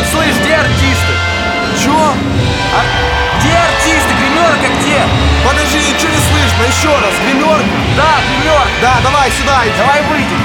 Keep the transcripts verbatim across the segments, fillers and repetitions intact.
Слышь, где артисты? Чё? А где артисты? Гримерка где? Подожди, ничего не слышно, еще раз, гримерка? Да, гримерка. Да, давай сюда иди. Давай выйдем.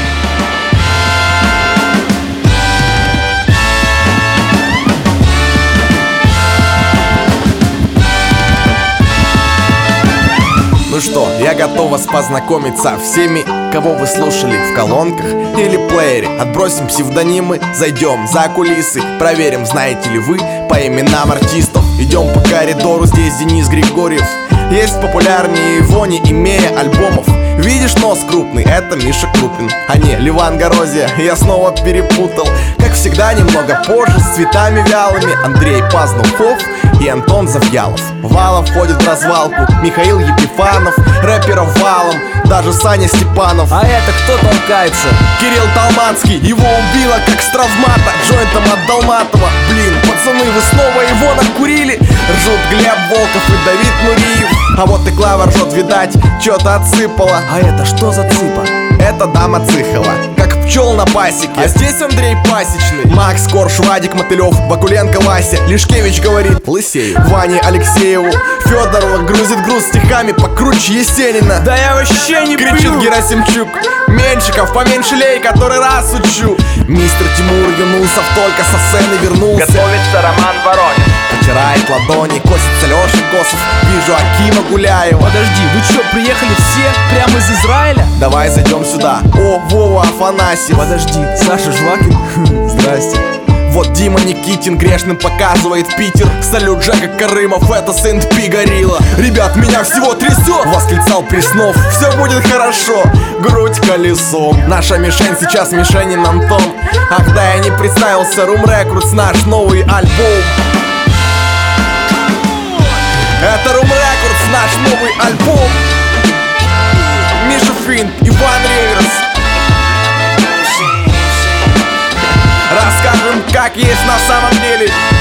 Ну что, я готов вас познакомить со всеми, кого вы слушали в колонках или плеере. Отбросим псевдонимы, зайдем за кулисы, проверим, знаете ли вы по именам артистов. Идем по коридору, здесь Денис Григорьев. Есть популярнее его, не имея альбомов. Видишь, нос крупный, это Миша Крупин. А не, Ливан Горозия, я снова перепутал. Как всегда, немного позже, с цветами вялыми Андрей Пазнухов и Антон Завьялов. Валов входит в развалку, Михаил Епифанов, рэперов валом, даже Саня Степанов. А это кто толкается? Кирилл Талманский, его убило как с травмата, джойнтом от Долматова. Блин, пацаны, вы снова его накурили? Ржут Глеб Волков и Давид Нуриев. А вот и Клава ржет, видать, чё-то отсыпала. А это что за цыпа? Это дама Цыхова, как пчел на пасеке. А здесь Андрей Пасечный, Макс Корж, Вадик Мотылев, Бакуленко Вася. Лишкевич говорит лысею, Ване Алексееву. Федорова грузит груз стихами покруче Есенина. Да я вообще не кричит пью. Герасимчук. Меньшиков, поменьше лей, который раз учу. Мистер Тимур Юнусов только со сцены вернулся. Готовится Роман Воронин. Потирает ладони, косится Леша Косов. Вижу Акима Гуляева. Подожди, вы что, приехали все прямо из Израиля? Давай зайдем сюда. О, Вова Афанасьев. Подожди, Саша Жвакин? Здрасте. Вот Дима Никитин грешным показывает Питер. Салют Жека Карымов, это Сент-Пи Горилла. Ребят, меня всего трясет, восклицал Преснов. Все будет хорошо, грудь колесом. Наша мишень сейчас Мишенин Антон. Ах да, я не представился, Room Records, наш новый альбом. Это Room Records, наш новый альбом. Миша Финн, Иван Реверс. Расскажем, как есть на самом деле.